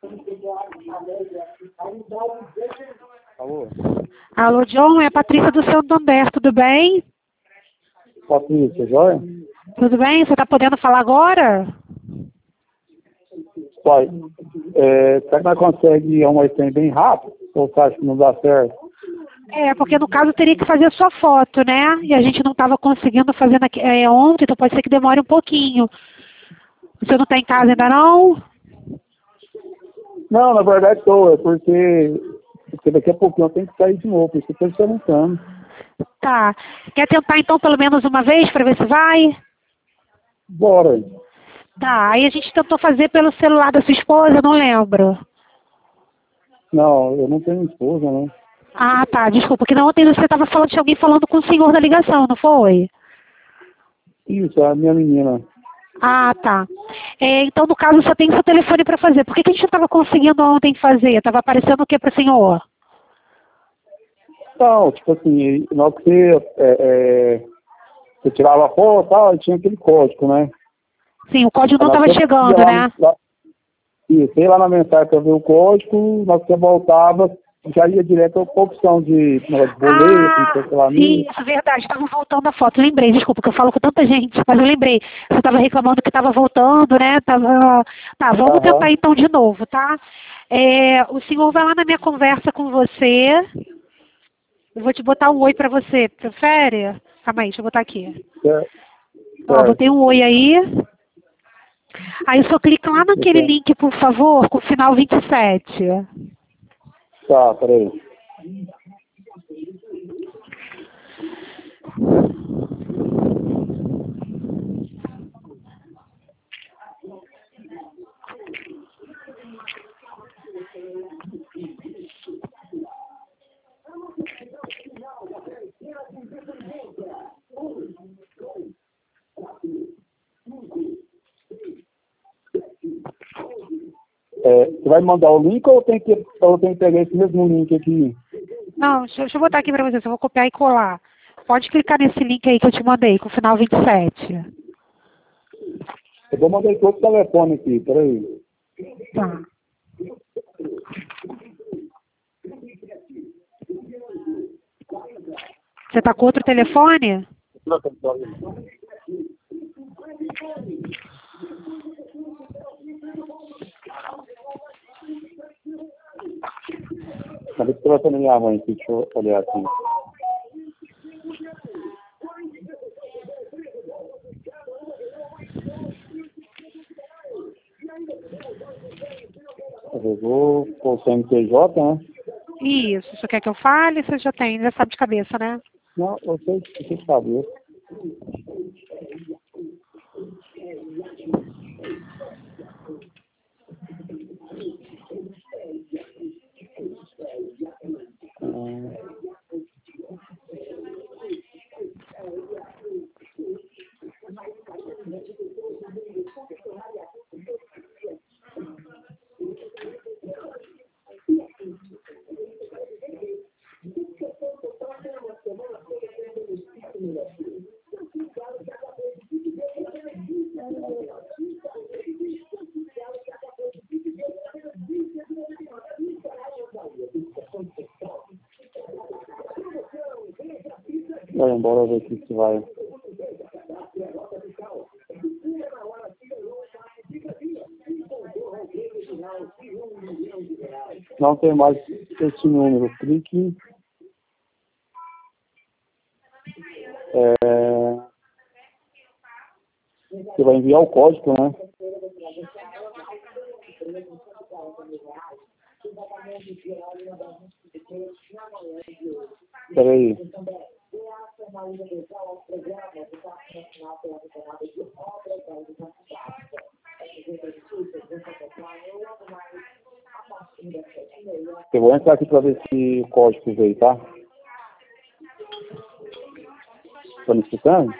Alô? Alô, John, é a Patrícia do Santander, tudo bem? Patrícia, joia? Tudo bem? Você está podendo falar agora? Pai, será que nós conseguimos arrumar esse trem bem rápido? Ou você acha que não dá certo? Porque no caso teria que fazer a sua foto, né? E a gente não estava conseguindo fazer ontem, então pode ser que demore um pouquinho. Você não está em casa ainda não? Não, na verdade estou, porque daqui a pouquinho eu tenho que sair de novo, por isso que eu estou perguntando. Tá. Quer tentar então pelo menos uma vez para ver se vai? Bora. Tá. Aí a gente tentou fazer pelo celular da sua esposa, não lembro. Não, eu não tenho esposa, né? Ah, tá. Desculpa, porque ontem você estava falando de alguém falando com o senhor da ligação, não foi? Isso, é a minha menina. Ah, tá. Então, no caso, só tem seu telefone para fazer. Por que a gente não estava conseguindo ontem fazer? Estava aparecendo o que para o senhor? Então, tipo assim, na hora que você tirava a foto e tal, tinha aquele código, né? Sim, o código não Aí estava você chegando, ia né? isso, ia lá na mensagem para ver o código, na hora que você voltava, já ia direto para a opção de negócio de boleto, não sei o que lá Sim, mesmo. isso é verdade. Estava voltando a foto. Lembrei, desculpa, que eu falo com tanta gente, mas eu lembrei. Você estava reclamando que estava voltando, né? Tá, vamos Aham. tentar então de novo, tá? O senhor vai lá na minha conversa com você. Eu vou te botar um oi para você. Prefere? Calma aí, deixa eu botar aqui. Certo. Ó, botei um oi aí. Aí o senhor clica lá naquele Certo. link, por favor, com o final 27. Tá, peraí. Você vai me mandar o link ou eu tenho que pegar esse mesmo link aqui? Não, deixa eu botar aqui para você. Eu vou copiar e colar. Pode clicar nesse link aí que eu te mandei, com o final 27. Eu vou mandar esse outro telefone aqui, peraí. Tá. Você tá com outro telefone? Cadê esse telefone da minha mãe aqui? Deixa eu olhar aqui. Eu vou com o CNPJ, né? Isso. Você quer que eu fale? Você já tem, já sabe de cabeça, né? Não, eu sei saber. Vai embora ver aqui se vai. Não tem mais esse número. Clique. Você vai enviar o código, né? Peraí. Eu vou entrar aqui para ver se o código veio, tá? Tá me escutando?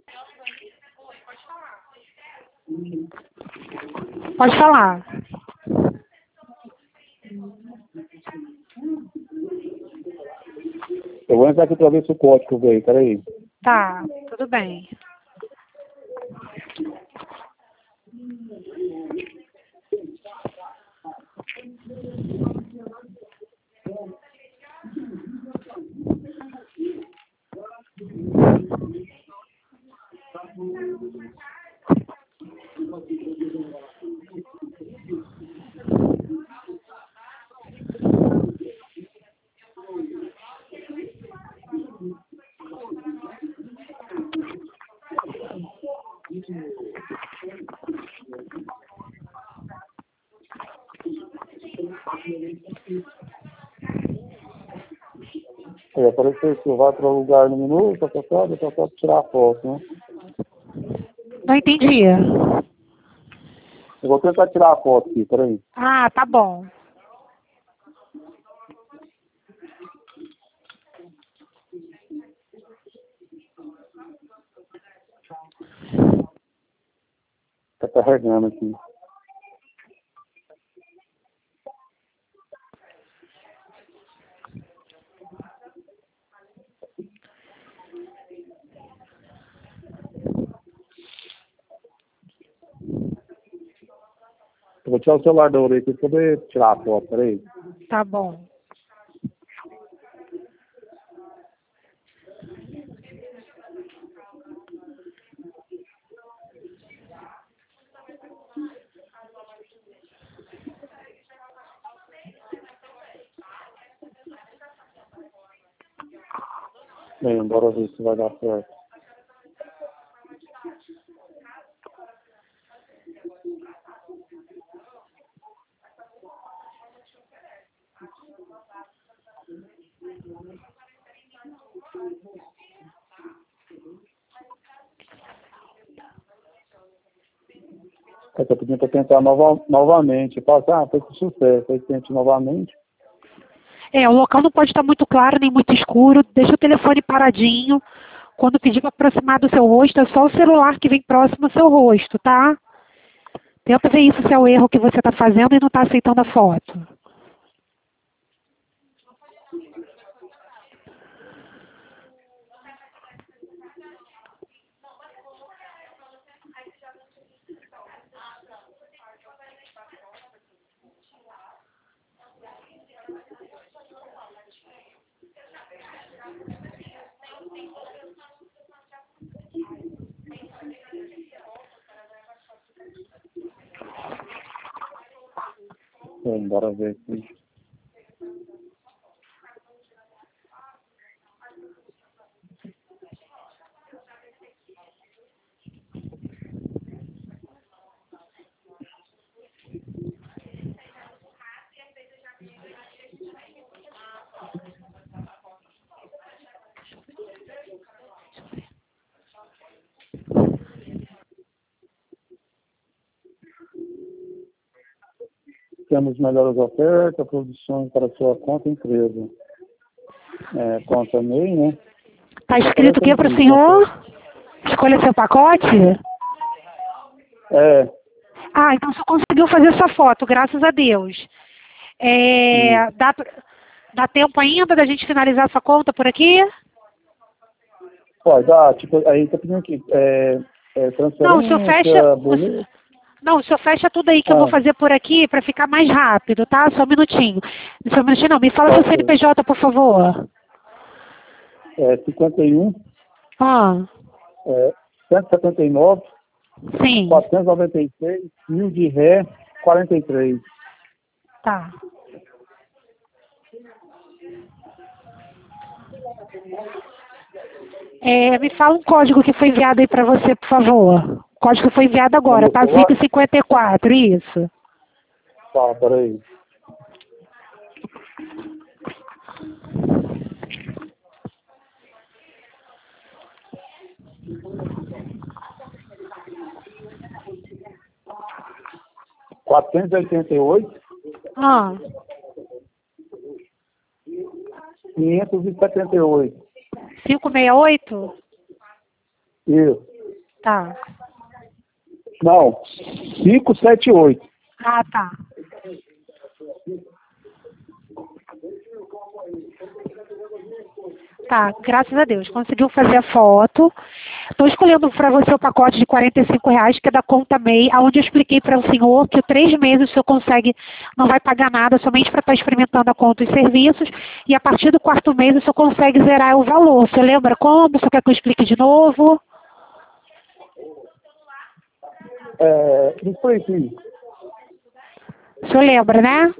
Pode falar. Eu vou entrar aqui para ver se o código veio, peraí. Tá, tudo bem. Apareceu que vai para o lugar no minuto, só tirar a foto, né? Não entendi. Eu vou tentar tirar a foto aqui, peraí. Ah, tá bom. Tá carregando aqui. Eu vou tirar o celular da orelha aqui para poder tirar a foto, peraí. Tá bom. Bem, bora ver se vai dar certo. Eu tô pedindo para tentar novamente. Eu falo, foi com sucesso. Aí tente novamente. O local não pode estar muito claro nem muito escuro. Deixa o telefone paradinho. Quando pedir para aproximar do seu rosto, é só o celular que vem próximo ao seu rosto, tá? Tenta ver isso se é o erro que você está fazendo e não está aceitando a foto. Bora ver aqui. Temos melhores ofertas, produções para sua conta empresa. Conta MEI, né? Está escrito o que para o senhor? Escolha seu pacote? Ah, então você conseguiu fazer essa foto, graças a Deus. Dá tempo ainda da gente finalizar essa conta por aqui? Pode, tipo, aí tá pedindo aqui, transferência, Não, o senhor fecha... boleto. Não, o senhor fecha tudo aí que eu vou fazer por aqui para ficar mais rápido, tá? Só um minutinho. Só um minutinho não, me fala seu CNPJ, por favor. 51. 179. Sim. 496. 1000 de ré, 43. Tá. Me fala um código que foi enviado aí para você, por favor. O código foi enviado agora, tá? VIP 54, isso. Tá, peraí. R$ 488. 578. 568? Isso. Tá. Não, 578. Ah, tá. Tá, graças a Deus. Conseguiu fazer a foto. Estou escolhendo para você o pacote de R$ 45, que é da conta MEI, onde eu expliquei para o senhor que 3 meses o senhor consegue, não vai pagar nada, somente para estar experimentando a conta e serviços, e a partir do 4º mês o senhor consegue zerar o valor. Você lembra como? O senhor quer que eu explique de novo? Me explique. O senhor lembra, né?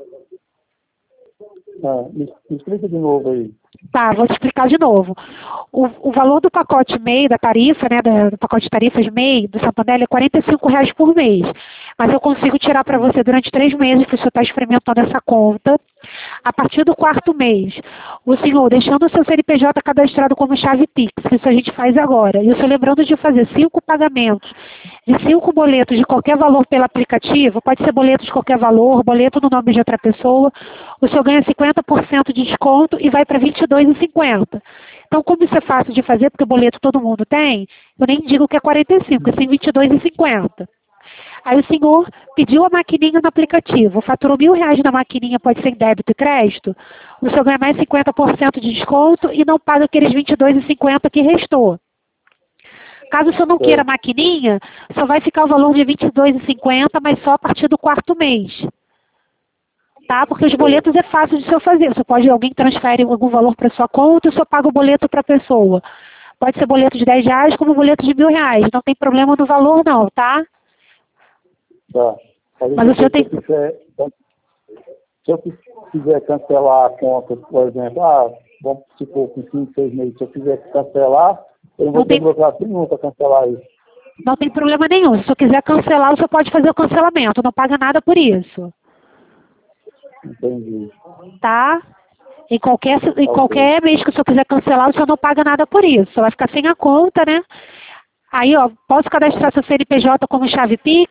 Me explica de novo aí. Tá, vou te explicar de novo. O valor do pacote MEI, da tarifa, né, do pacote de tarifas MEI do Santander é R$ 45 por mês. Mas eu consigo tirar para você durante 3 meses que o senhor está experimentando essa conta. A partir do 4º mês, o senhor deixando o seu CNPJ cadastrado como chave Pix, que isso a gente faz agora, e o senhor lembrando de fazer 5 pagamentos de 5 boletos de qualquer valor pelo aplicativo, pode ser boleto de qualquer valor, boleto no nome de outra pessoa, o senhor ganha 50% de desconto e vai para R$ 22,50. Então, como isso é fácil de fazer, porque boleto todo mundo tem, eu nem digo que é 45, é sim R$ 22,50. Aí o senhor pediu a maquininha no aplicativo, faturou R$ 1.000 na maquininha, pode ser em débito e crédito, o senhor ganha mais 50% de desconto e não paga aqueles R$ 22,50 que restou. Caso o senhor não queira maquininha, só vai ficar o valor de R$ 22,50, mas só a partir do 4º mês. Tá? Porque os boletos é fácil de o senhor fazer. Você pode, alguém transfere algum valor para sua conta e o senhor paga o boleto para a pessoa. Pode ser boleto de R$ 10 como boleto de R$ 1.000. Não tem problema no valor não, tá? Tá. Mas o senhor tem... Se eu quiser cancelar a conta, por exemplo, vamos supor, com 5, 6 meses, se eu quiser cancelar, eu não vou ter burocracia nenhuma para cancelar isso. Não tem problema nenhum. Se o senhor quiser cancelar, o senhor pode fazer o cancelamento. Não paga nada por isso. Entendi. Tá? Em qualquer mês que o senhor quiser cancelar, o senhor não paga nada por isso. Só vai ficar sem a conta, né? Aí, ó, posso cadastrar seu CNPJ como chave Pix?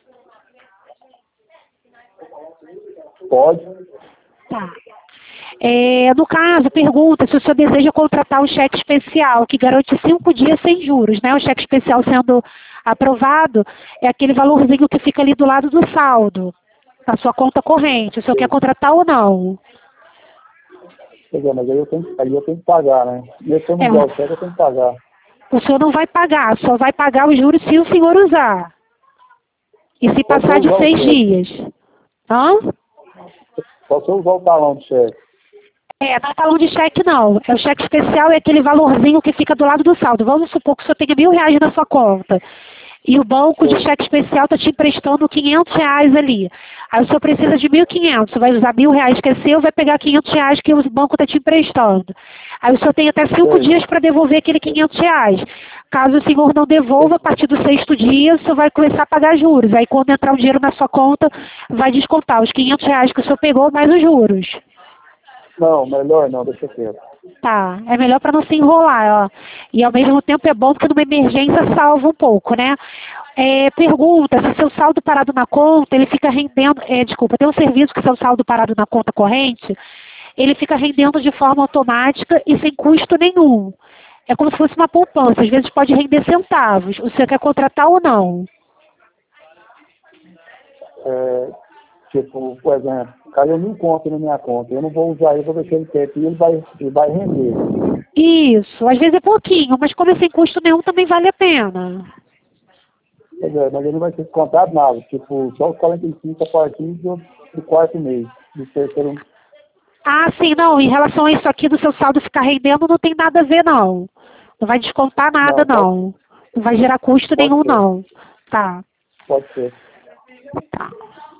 Pode. Tá. No caso, pergunta se o senhor deseja contratar um cheque especial, que garante 5 dias sem juros, né? O cheque especial sendo aprovado é aquele valorzinho que fica ali do lado do saldo, na sua conta corrente. O senhor quer contratar ou não? Mas aí eu tenho que pagar, né? E se eu não der o cheque, eu tenho que pagar. O senhor não vai pagar, só vai pagar os juros se o senhor usar. E se passar de 6 dias. Hã? Só se eu usar o talão de cheque. Não é talão de cheque não. O cheque especial é aquele valorzinho que fica do lado do saldo. Vamos supor que o senhor tenha R$ 1.000 na sua conta. E o banco de cheque especial está te emprestando R$ 500 ali. Aí o senhor precisa de 1.500. Você vai usar R$ 1.000 que é seu, vai pegar R$ 500 que o banco está te emprestando. Aí o senhor tem até 5 dias para devolver aquele R$ 500. Caso o senhor não devolva, a partir do 6º dia, o senhor vai começar a pagar juros. Aí quando entrar o dinheiro na sua conta, vai descontar os R$ 500 que o senhor pegou mais os juros. Não, melhor não, deixa quieto. Tá, é melhor para não se enrolar, ó. E ao mesmo tempo é bom porque numa emergência salva um pouco, né? Pergunta se seu saldo parado na conta, ele fica rendendo, tem um serviço que seu saldo parado na conta corrente, ele fica rendendo de forma automática e sem custo nenhum. É como se fosse uma poupança, às vezes pode render centavos. O senhor quer contratar ou não? Por exemplo, caiu 1.000 conto na minha conta, eu não vou usar ele, vou deixar ele quieto e ele vai render. Isso, às vezes é pouquinho, mas como é sem custo nenhum também vale a pena. Mas ele não vai ser descontado nada, só os 45 a partir do 4º mês, do 3º. Sim, não, em relação a isso aqui do seu saldo ficar rendendo, não tem nada a ver, não. Não vai descontar nada, não. Não vai gerar custo nenhum, não. Tá. Pode ser. Tá.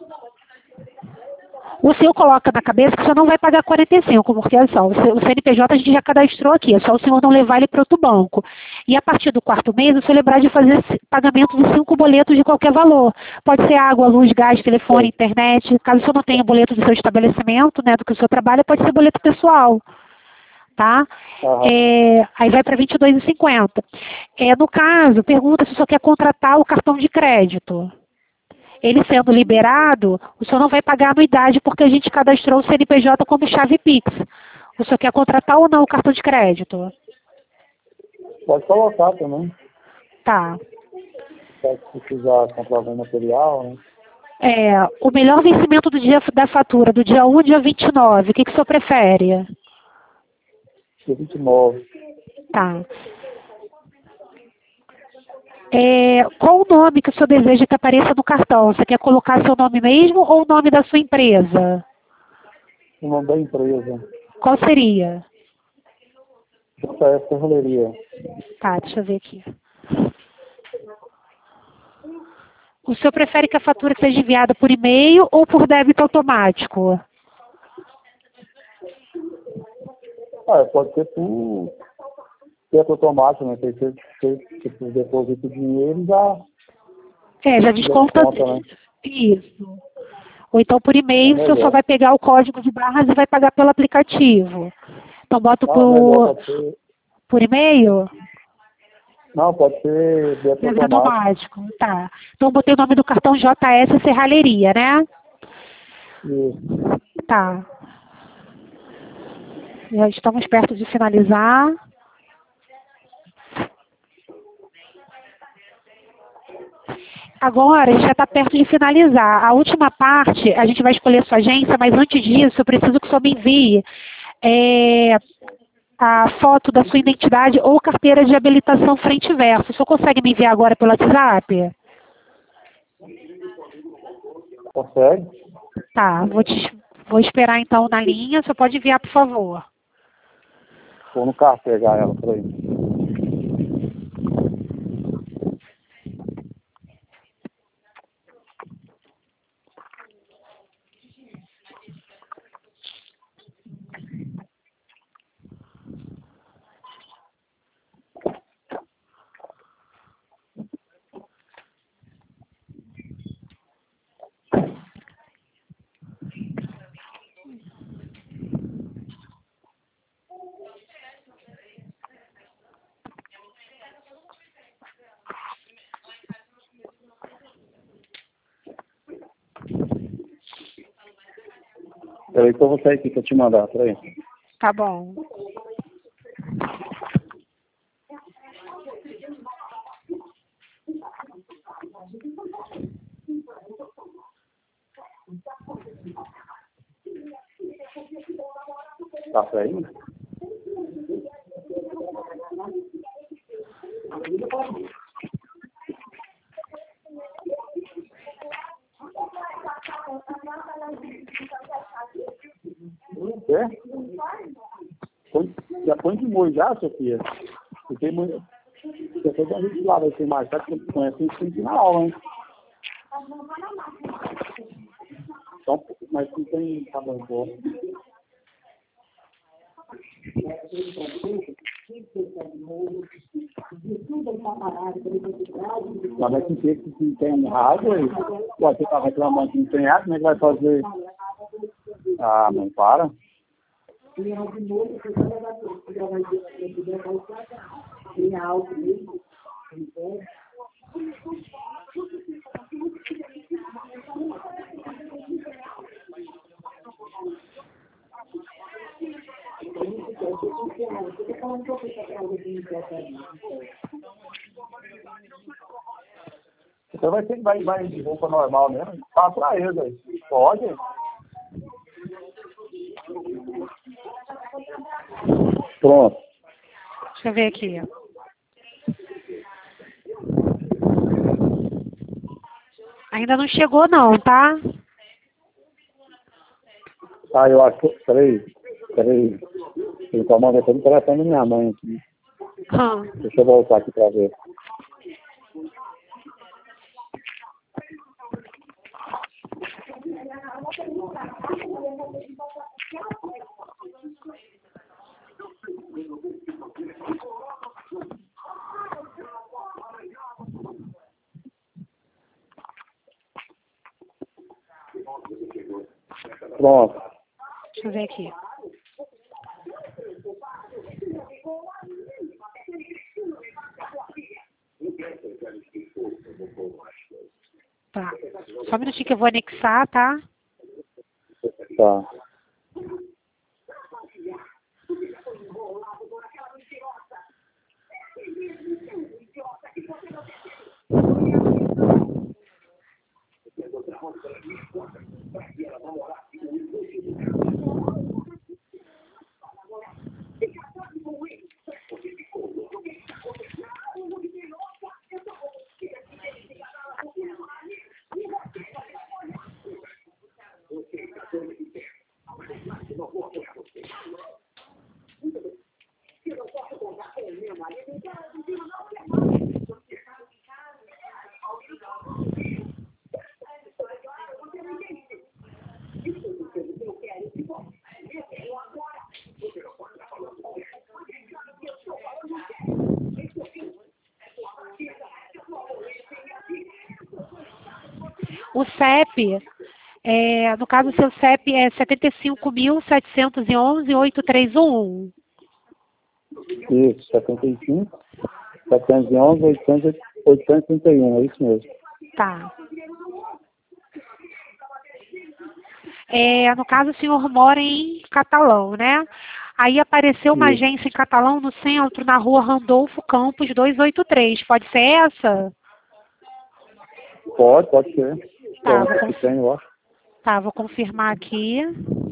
O senhor coloca na cabeça que o senhor não vai pagar 45, porque olha só, o CNPJ a gente já cadastrou aqui, é só o senhor não levar ele para outro banco. E a partir do 4º mês, o senhor lembrar de fazer pagamento de 5 boletos de qualquer valor. Pode ser água, luz, gás, telefone, internet. Caso o senhor não tenha boleto do seu estabelecimento, né, do que o senhor trabalha, pode ser boleto pessoal. Tá? Aí vai para R$ 22,50. No caso, pergunta se o senhor quer contratar o cartão de crédito. Ele sendo liberado, o senhor não vai pagar anuidade porque a gente cadastrou o CNPJ como chave Pix. O senhor quer contratar ou não o cartão de crédito? Pode colocar também. Tá. Se precisar comprar algum material, né? O melhor vencimento do dia da fatura, do dia 1 ao dia 29, o que o senhor prefere? dia 29. Tá. Qual o nome que o senhor deseja que apareça no cartão? Você quer colocar seu nome mesmo ou o nome da sua empresa? O nome da empresa. Qual seria? JS Ferrolheria. Tá, deixa eu ver aqui. O senhor prefere que a fatura seja enviada por e-mail ou por débito automático? Pode ser por débito automático, né? Que você deposita o dinheiro e Já desconta. né? Isso. Ou então por e-mail, o senhor só vai pegar o código de barras e vai pagar pelo aplicativo. Então boto por e-mail? Não, pode ser débito automático. Tá. Então botei o nome do cartão JS Serralheria, né? Isso. Tá. Já estamos perto de finalizar. Agora, a gente já está perto de finalizar. A última parte, a gente vai escolher a sua agência, mas antes disso, eu preciso que o senhor me envie a foto da sua identidade ou carteira de habilitação frente e verso. O senhor consegue me enviar agora pelo WhatsApp? Consegue? Tá, vou esperar então na linha. O senhor pode enviar, por favor. Vou no carro pegar ela, por aí. Peraí que eu vou sair aqui pra te mandar, peraí. Tá bom. Tá saindo? Já põe de molho já, Sofia? Porque muito. Você foi da gente lá, vai ser mais tarde que você conhece, a gente tem que ir na aula, hein? Então, mas não tem tamanho bom. Mas vai ter que tem água aí. Você tá reclamando que não tem água, como é que vai fazer? Ah, não para. Então vai ter que vai de roupa normal mesmo. Fala pra eles aí. Pode? Pronto. Deixa eu ver aqui. Ainda não chegou não, tá? Eu acho que... Peraí. Eu tô mandando o telefone da minha mãe aqui. Deixa eu voltar aqui pra ver. Pronto. Deixa eu ver aqui. Tá. Só um minutinho que eu vou anexar, tá? Tá. O CEP, no caso, o seu CEP é 75.711.8311. Isso, 75, 711, 831, é isso mesmo. Tá. No caso, o senhor mora em Catalão, né? Aí apareceu uma Isso. agência em Catalão no centro, na rua Randolfo Campos 283. Pode ser essa? Pode ser. Tá, Que tem, eu acho. Tá, vou confirmar aqui.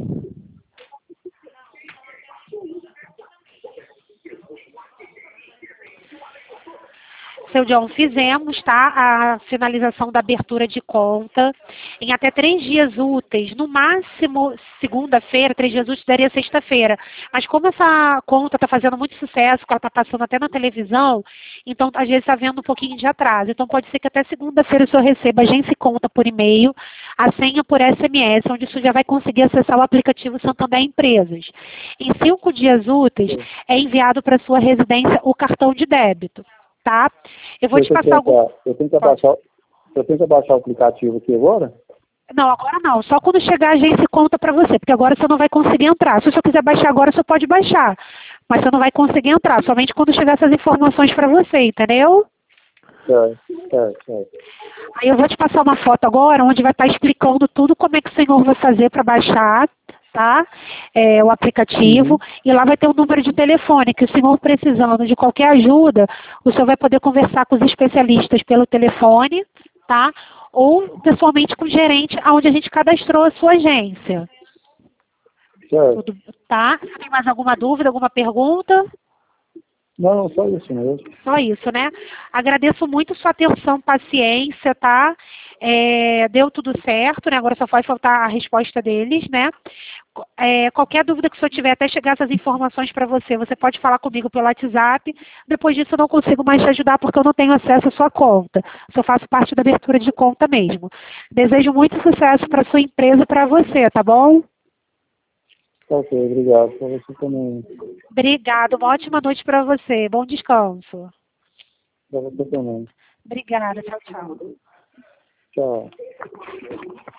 Seu John, fizemos, tá, a finalização da abertura de conta em até 3 dias úteis, no máximo segunda-feira, 3 dias úteis daria sexta-feira. Mas como essa conta está fazendo muito sucesso, que ela está passando até na televisão, então às vezes está havendo um pouquinho de atraso. Então pode ser que até segunda-feira o senhor receba a agência conta por e-mail, a senha por SMS, onde o senhor já vai conseguir acessar o aplicativo Santander Empresas. Em 5 dias úteis é enviado para a sua residência o cartão de débito. Tá? Eu vou te passar algum... Eu tenho que abaixar o aplicativo aqui agora? Não, agora não. Só quando chegar a agência conta para você, porque agora você não vai conseguir entrar. Se você quiser baixar agora, você pode baixar. Mas você não vai conseguir entrar, somente quando chegar essas informações para você, entendeu? Certo. Aí eu vou te passar uma foto agora, onde vai estar explicando tudo como é que o senhor vai fazer para baixar, tá? O aplicativo, e lá vai ter um número de telefone, que o senhor precisando de qualquer ajuda, o senhor vai poder conversar com os especialistas pelo telefone, tá? Ou pessoalmente com o gerente, onde a gente cadastrou a sua agência. Certo. Tudo, tá? Você tem mais alguma dúvida, alguma pergunta? Não, só isso mesmo. Só isso, né? Agradeço muito sua atenção, paciência, tá? Deu tudo certo, né? Agora só pode faltar a resposta deles, né? Qualquer dúvida que o senhor tiver, até chegar essas informações para você, você pode falar comigo pelo WhatsApp. Depois disso eu não consigo mais te ajudar porque eu não tenho acesso à sua conta. Só faço parte da abertura de conta mesmo. Desejo muito sucesso para sua empresa e para você, tá bom? Ok, obrigado. Para você também. Obrigada, uma ótima noite para você. Bom descanso. Para você também. Obrigada, tchau, tchau. Tchau.